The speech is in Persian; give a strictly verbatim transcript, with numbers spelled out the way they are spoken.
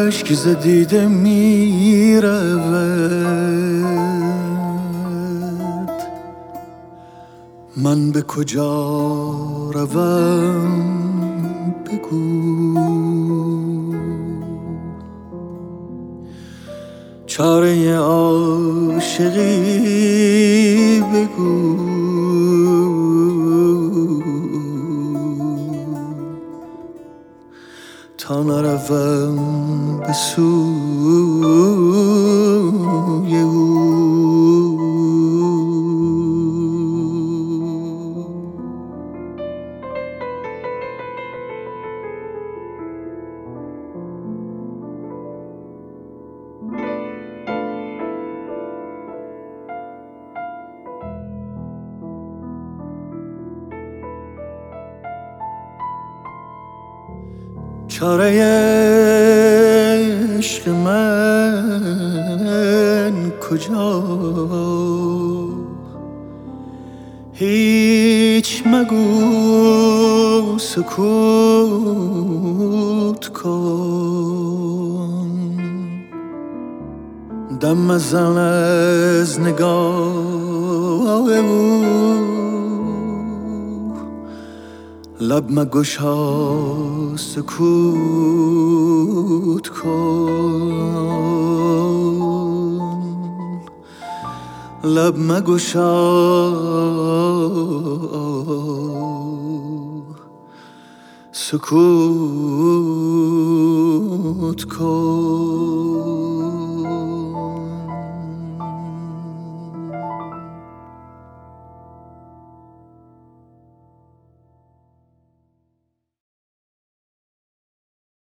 اشک ز دیده می رود، من به کجا روم بگو. چاره عاشقی بگو، تا نروم به سوی او. چاره عشق من کجا؟ هیچ مگو، سکوت کن. دم مزن از نگاه او، لب مگشا سکوت کن. لب مگشا سکوت کن.